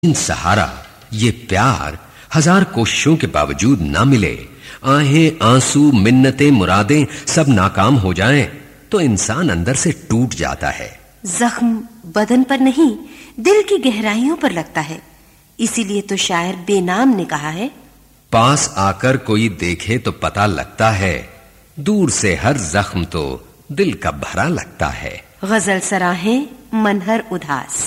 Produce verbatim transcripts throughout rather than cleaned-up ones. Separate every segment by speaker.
Speaker 1: इन सहारा ये प्यार हजार कोशिशों के बावजूद ना मिले, आहें आंसू मिन्नतें मुरादें सब नाकाम हो जाएं, तो इंसान अंदर से टूट जाता है।
Speaker 2: जख्म बदन पर नहीं दिल की गहराइयों पर लगता है, इसीलिए तो शायर बेनाम ने कहा है,
Speaker 1: पास आकर कोई देखे तो पता लगता है, दूर से हर जख्म तो दिल का भरा लगता है।
Speaker 2: गजल सराहें मनहर उदास।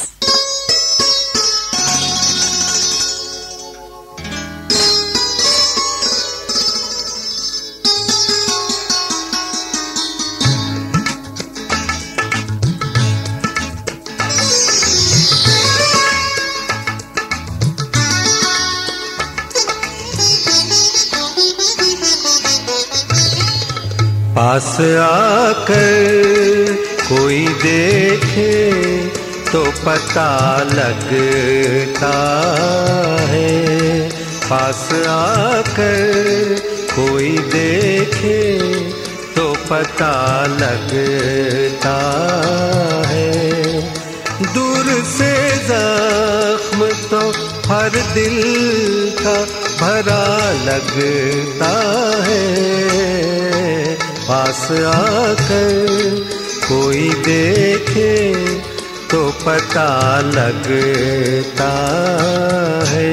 Speaker 3: पास आकर कोई देखे तो पता लगता है, पास आकर कोई देखे तो पता लगता है। दूर से जख्म तो हर दिल का भरा लगता है, पास आकर कोई देखे तो पता लगता है।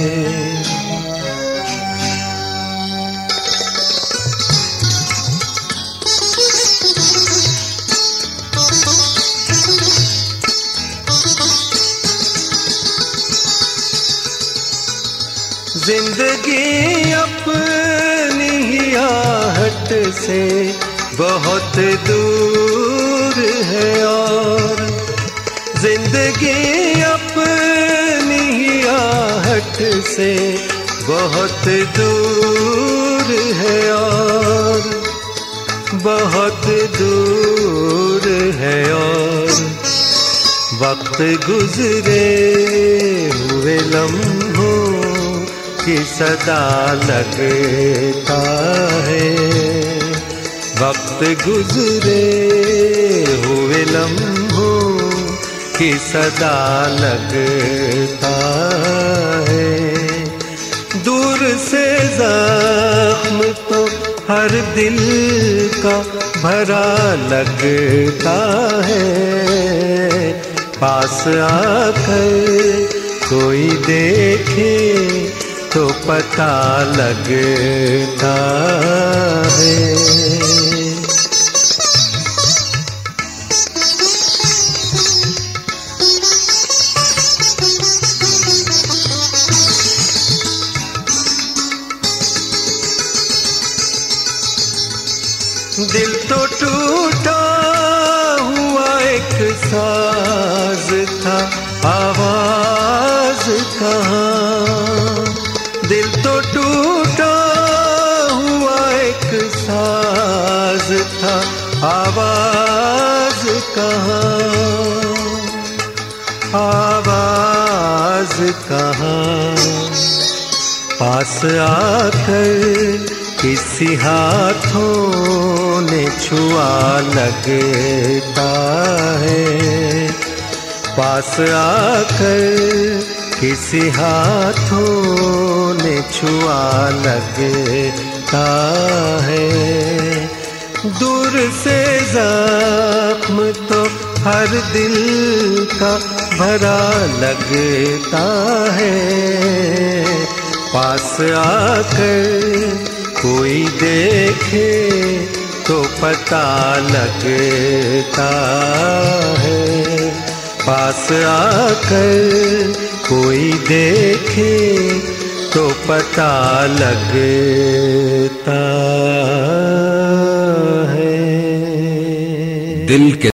Speaker 3: जिंदगी अपनी ही आहट से बहुत दूर है, और जिंदगी अपनी ही आहट से बहुत दूर है, और बहुत दूर है, और वक्त गुजरे हुए लम्हों की सदा लगता है, वक्त गुजरे हुए लम्हों की सदा लगता है। दूर से जख्म तो हर दिल का भरा लगता है, पास आकर कोई देखे तो पता लगता है। दिल तो टूटा हुआ एक साज था, आवाज कहाँ। दिल तो टूटा हुआ एक साज था, आवाज कहाँ, आवाज कहाँ। पास आकर किसी हाथों ने छुआ लगता है, पास आकर किसी हाथों ने छुआ लगता है। दूर से जख्म तो हर दिल का भरा लगता है, पास आकर कोई देखे तो पता लगता है, पास आकर कोई देखे तो पता लगता